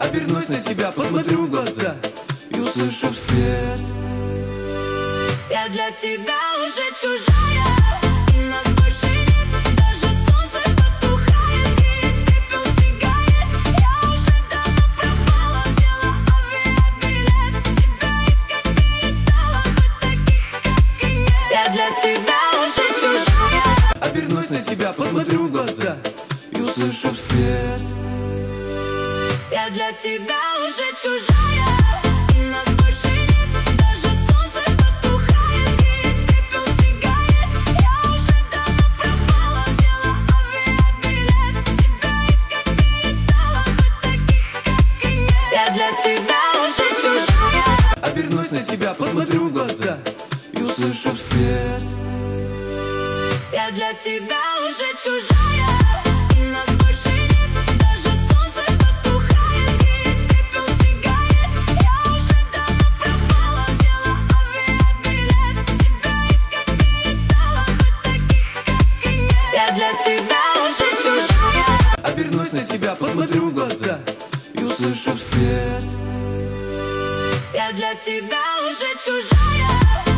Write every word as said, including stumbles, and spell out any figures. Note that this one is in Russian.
Обернусь на тебя, посмотрю в глаза и услышу вслед: я для тебя уже чужая, и нас больше нет. Даже солнце потухает, греет пепел сигарет. Я уже давно пропала, взяла авиабилет. Тебя искать перестала, хоть таких, как и нет. Я для тебя уже чужая. Обернусь на тебя, посмотрю в глаза и услышу вслед: я для тебя уже чужая, и нас больше нет. Даже солнце потухает, греет пепел сигарет. Я уже давно пропала, взяла авиабилет. Тебя искать перестала, хоть таких, как и нет. Я для тебя уже чужая. Обернусь на тебя, посмотрю в глаза и услышу вслед: я для тебя уже чужая, и нас больше нет. Даже солнце потухает, греет пепел сигарет. Я уже давно пропала, взяла авиабилет. Тебя искать перестала, хоть таких, как и нет. Я для тебя уже чужая. Обернусь на тебя, посмотрю в глаза и услышу вслед: я для тебя уже чужая.